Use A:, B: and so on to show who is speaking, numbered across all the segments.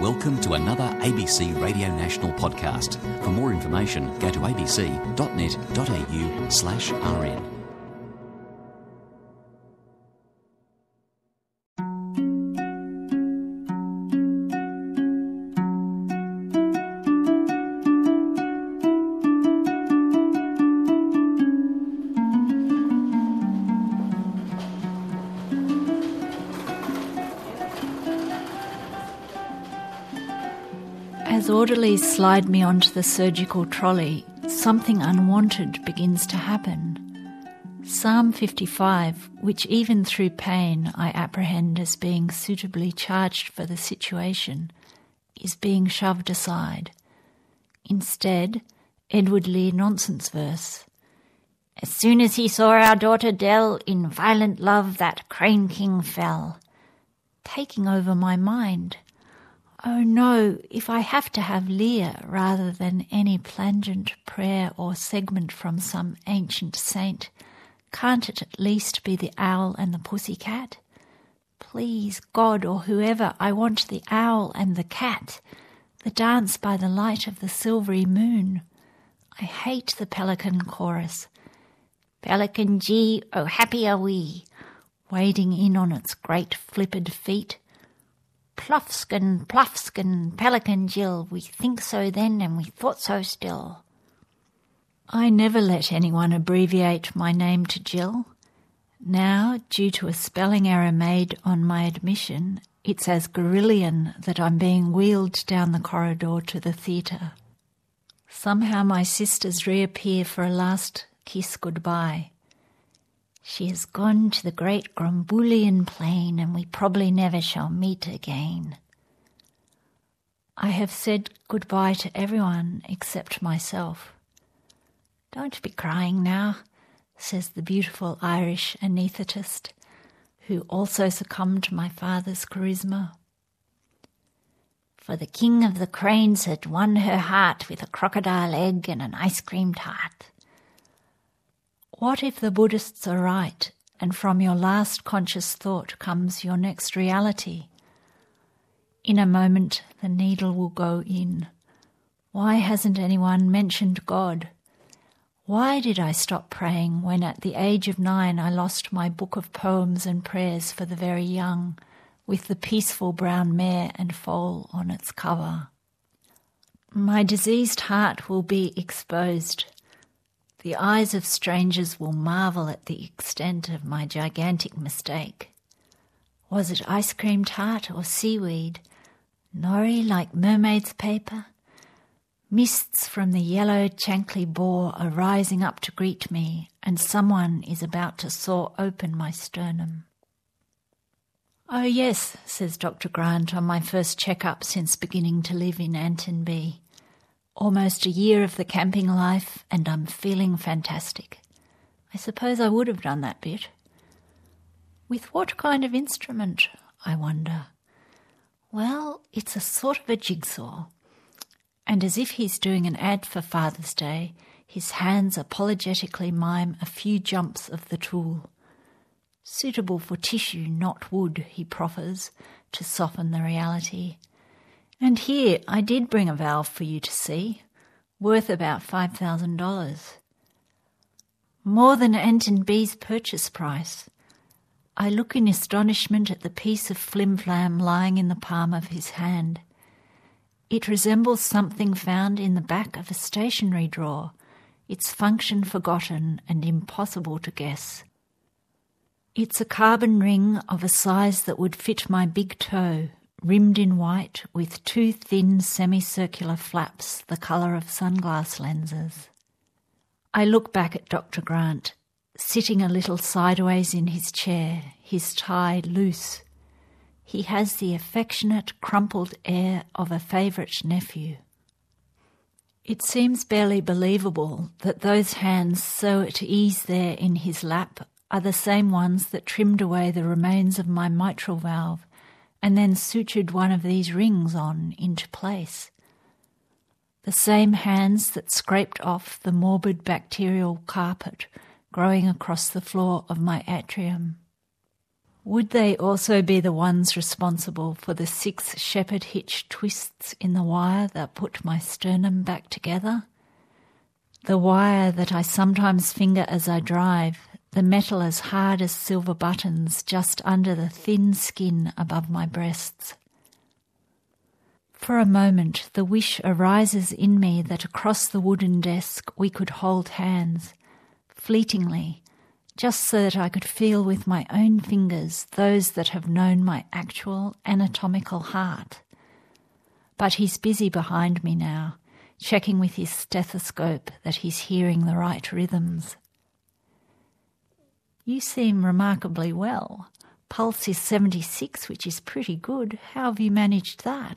A: Welcome to another ABC Radio National podcast. For more information, go to abc.net.au/rn.
B: As orderlies slide me onto the surgical trolley, something unwanted begins to happen. Psalm 55, which even through pain I apprehend as being suitably charged for the situation, is being shoved aside. Instead, Edward Lear nonsense verse. As soon as he saw our daughter Dell, in violent love that crane king fell. Taking over my mind. Oh no, if I have to have Lear rather than any plangent prayer or segment from some ancient saint, can't it at least be the owl and the pussycat? Please, God or whoever, I want the owl and the cat, the dance by the light of the silvery moon. I hate the pelican chorus. Pelican G, oh happy are we, wading in on its great flippered feet. Pluffskin, Pluffskin, Pelican Jill, we think so then and we thought so still. I never let anyone abbreviate my name to Jill. Now, due to a spelling error made on my admission, it's as Gorillian that I'm being wheeled down the corridor to the theatre. Somehow my sisters reappear for a last kiss goodbye. She has gone to the great Gromboolian plain and we probably never shall meet again. I have said goodbye to everyone except myself. Don't be crying now, says the beautiful Irish anaesthetist, who also succumbed to my father's charisma. For the king of the cranes had won her heart with a crocodile egg and an ice cream tart. What if the Buddhists are right, and from your last conscious thought comes your next reality? In a moment, the needle will go in. Why hasn't anyone mentioned God? Why did I stop praying when at the age of 9 I lost my book of poems and prayers for the very young, with the peaceful brown mare and foal on its cover? My diseased heart will be exposed. The eyes of strangers will marvel at the extent of my gigantic mistake. Was it ice cream tart or seaweed? Nori like mermaid's paper? Mists from the yellow Chankly Bore are rising up to greet me, and someone is about to saw open my sternum. Oh yes, says Dr. Grant on my first check-up since beginning to live in Antonby. Almost a year of the camping life and I'm feeling fantastic. I suppose I would have done that bit. With what kind of instrument, I wonder? Well, it's a sort of a jigsaw. And as if he's doing an ad for Father's Day, his hands apologetically mime a few jumps of the tool. Suitable for tissue, not wood, he proffers, to soften the reality. And here, I did bring a valve for you to see, worth about $5,000. More than Antonby's purchase price. I look in astonishment at the piece of flim-flam lying in the palm of his hand. It resembles something found in the back of a stationery drawer, its function forgotten and impossible to guess. It's a carbon ring of a size that would fit my big toe, rimmed in white with 2 thin semicircular flaps the colour of sunglass lenses. I look back at Dr. Grant, sitting a little sideways in his chair, his tie loose. He has the affectionate, crumpled air of a favourite nephew. It seems barely believable that those hands so at ease there in his lap are the same ones that trimmed away the remains of my mitral valve and then sutured one of these rings on into place. The same hands that scraped off the morbid bacterial carpet growing across the floor of my atrium. Would they also be the ones responsible for the 6 shepherd hitch twists in the wire that put my sternum back together? The wire that I sometimes finger as I drive, the metal as hard as silver buttons just under the thin skin above my breasts. For a moment, the wish arises in me that across the wooden desk we could hold hands, fleetingly, just so that I could feel with my own fingers those that have known my actual anatomical heart. But he's busy behind me now, checking with his stethoscope that he's hearing the right rhythms. You seem remarkably well. Pulse is 76, which is pretty good. How have you managed that?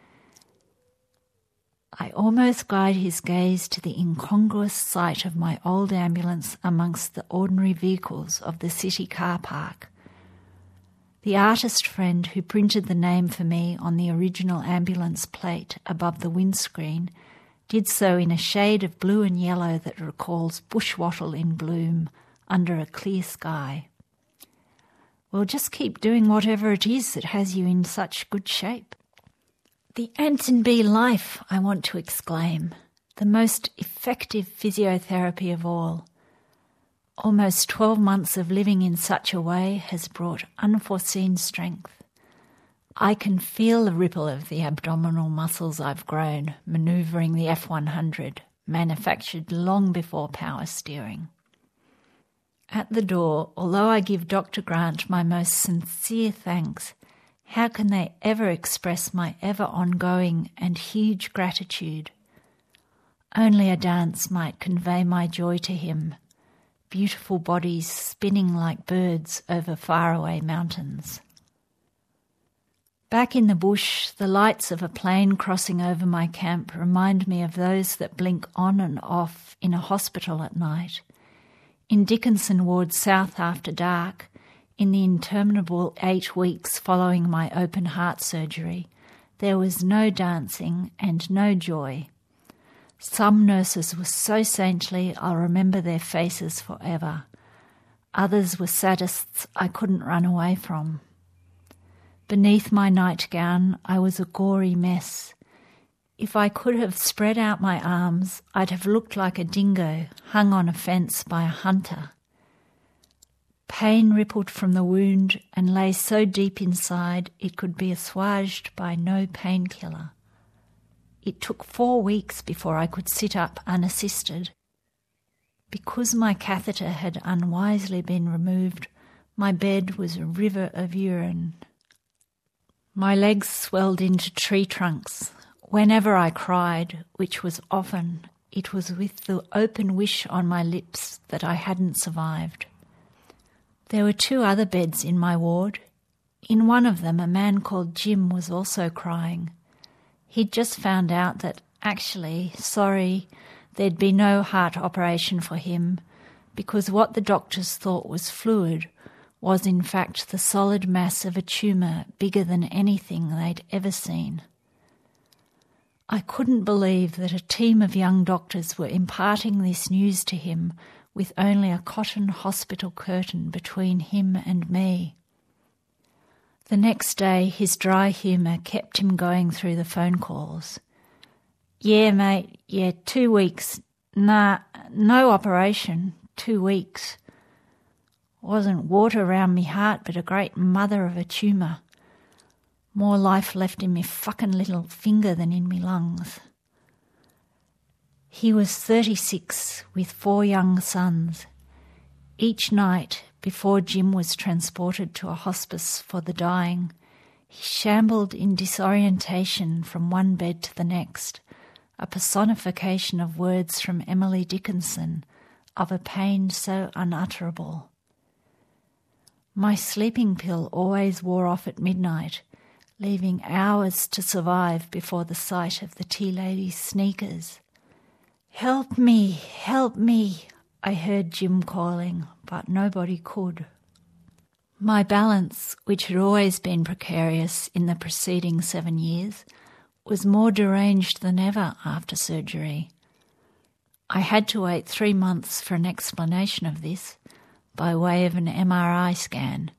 B: I almost guide his gaze to the incongruous sight of my old ambulance amongst the ordinary vehicles of the city car park. The artist friend who printed the name for me on the original ambulance plate above the windscreen did so in a shade of blue and yellow that recalls bushwattle in bloom under a clear sky. Well, just keep doing whatever it is that has you in such good shape. The Anton B life, I want to exclaim, the most effective physiotherapy of all. Almost 12 months of living in such a way has brought unforeseen strength. I can feel the ripple of the abdominal muscles I've grown, manoeuvring the F100, manufactured long before power steering. At the door, although I give Dr. Grant my most sincere thanks, how can they ever express my ever-ongoing and huge gratitude? Only a dance might convey my joy to him, beautiful bodies spinning like birds over faraway mountains. Back in the bush, the lights of a plane crossing over my camp remind me of those that blink on and off in a hospital at night. In Dickinson Ward South after dark, in the interminable 8 weeks following my open heart surgery, there was no dancing and no joy. Some nurses were so saintly I'll remember their faces forever. Others were sadists I couldn't run away from. Beneath my nightgown I was a gory mess. If I could have spread out my arms, I'd have looked like a dingo hung on a fence by a hunter. Pain rippled from the wound and lay so deep inside it could be assuaged by no painkiller. It took 4 weeks before I could sit up unassisted. Because my catheter had unwisely been removed, my bed was a river of urine. My legs swelled into tree trunks. Whenever I cried, which was often, it was with the open wish on my lips that I hadn't survived. There were 2 other beds in my ward. In one of them, a man called Jim was also crying. He'd just found out that, actually, there'd be no heart operation for him because what the doctors thought was fluid was in fact the solid mass of a tumour bigger than anything they'd ever seen. I couldn't believe that a team of young doctors were imparting this news to him with only a cotton hospital curtain between him and me. The next day, his dry humour kept him going through the phone calls. Yeah, mate, 2 weeks. Nah, no operation, 2 weeks. Wasn't water round me heart, but a great mother of a tumour. More life left in me fucking little finger than in me lungs. He was 36 with 4 young sons. Each night, before Jim was transported to a hospice for the dying, he shambled in disorientation from one bed to the next, a personification of words from Emily Dickinson, of a pain so unutterable. My sleeping pill always wore off at midnight, leaving hours to survive before the sight of the tea lady's sneakers. Help me, I heard Jim calling, but nobody could. My balance, which had always been precarious in the preceding 7 years, was more deranged than ever after surgery. I had to wait 3 months for an explanation of this, by way of an MRI scan,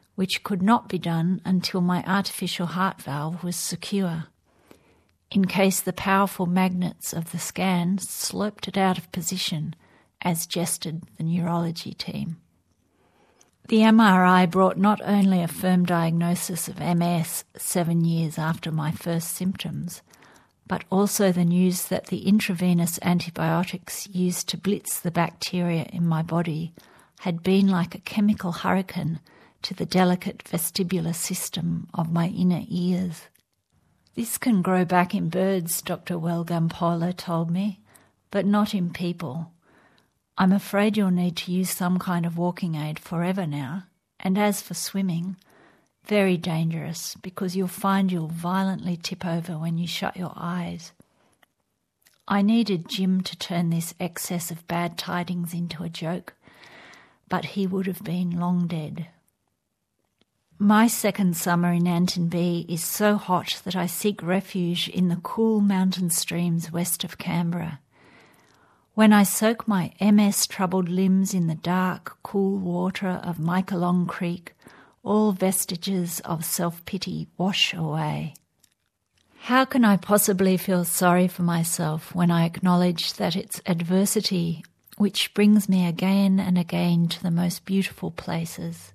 B: which could not be done until my artificial heart valve was secure, in case the powerful magnets of the scan sloped it out of position, as gestured the neurology team. The MRI brought not only a firm diagnosis of MS 7 years after my first symptoms, but also the news that the intravenous antibiotics used to blitz the bacteria in my body had been like a chemical hurricane to the delicate vestibular system of my inner ears. This can grow back in birds, Dr. Welgampola told me, but not in people. I'm afraid you'll need to use some kind of walking aid forever now, and as for swimming, very dangerous because you'll find you'll violently tip over when you shut your eyes. I needed Jim to turn this excess of bad tidings into a joke, but he would have been long dead. My second summer in Antonby is so hot that I seek refuge in the cool mountain streams west of Canberra. When I soak my MS-troubled limbs in the dark, cool water of Mikalong Creek, all vestiges of self-pity wash away. How can I possibly feel sorry for myself when I acknowledge that it's adversity which brings me again and again to the most beautiful places?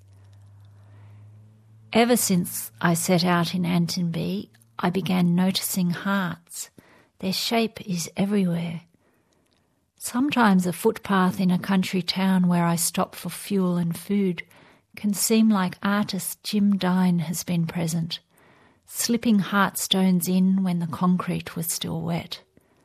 B: Ever since I set out in Antonby, I began noticing hearts. Their shape is everywhere. Sometimes a footpath in a country town where I stop for fuel and food can seem like artist Jim Dine has been present, slipping heartstones in when the concrete was still wet.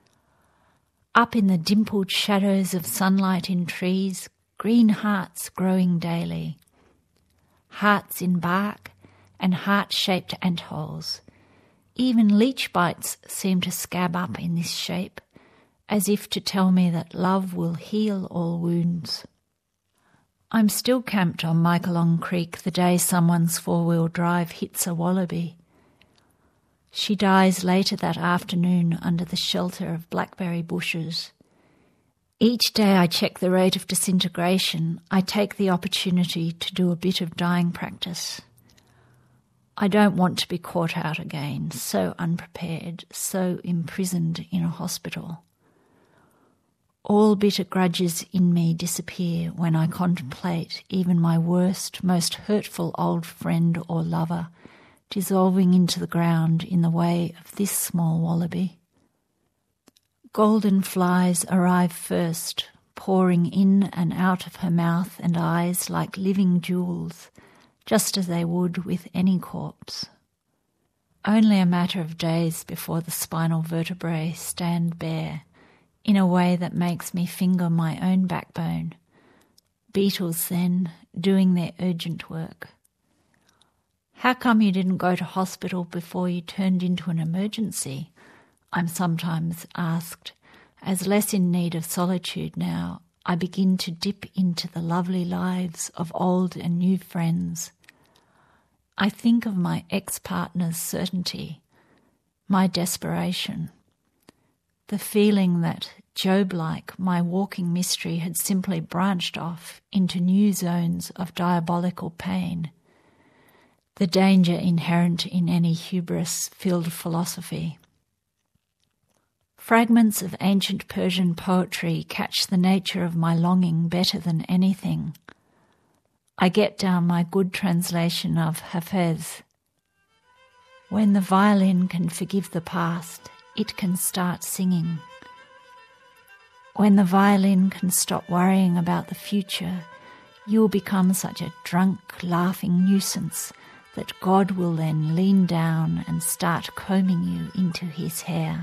B: Up in the dimpled shadows of sunlight in trees, green hearts growing daily. Hearts in bark and heart-shaped antholes. Even leech bites seem to scab up in this shape, as if to tell me that love will heal all wounds. I'm still camped on Mikalong Creek the day someone's four-wheel drive hits a wallaby. She dies later that afternoon under the shelter of blackberry bushes. Each day I check the rate of disintegration, I take the opportunity to do a bit of dying practice. I don't want to be caught out again, so unprepared, so imprisoned in a hospital. All bitter grudges in me disappear when I contemplate even my worst, most hurtful old friend or lover dissolving into the ground in the way of this small wallaby. Golden flies arrive first, pouring in and out of her mouth and eyes like living jewels, just as they would with any corpse. Only a matter of days before the spinal vertebrae stand bare, in a way that makes me finger my own backbone. Beetles, then, doing their urgent work. How come you didn't go to hospital before you turned into an emergency? I'm sometimes asked, as less in need of solitude now, I begin to dip into the lovely lives of old and new friends. I think of my ex-partner's certainty, my desperation, the feeling that, Job-like, my walking mystery had simply branched off into new zones of diabolical pain, the danger inherent in any hubris-filled philosophy. Fragments of ancient Persian poetry catch the nature of my longing better than anything. I get down my good translation of Hafez. When the violin can forgive the past, it can start singing. When the violin can stop worrying about the future, you will become such a drunk, laughing nuisance that God will then lean down and start combing you into his hair.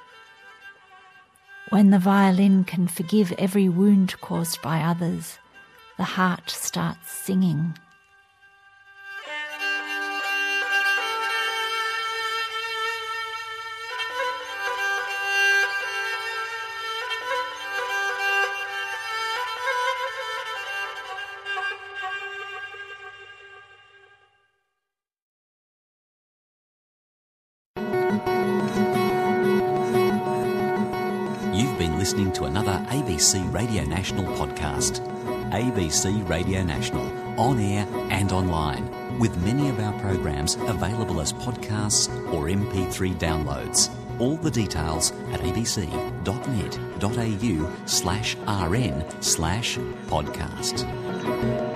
B: When the violin can forgive every wound caused by others, the heart starts singing.
A: You've been listening to another ABC Radio National podcast. ABC Radio National, on air and online, with many of our programs available as podcasts or MP3 downloads. All the details at abc.net.au/rn/podcast.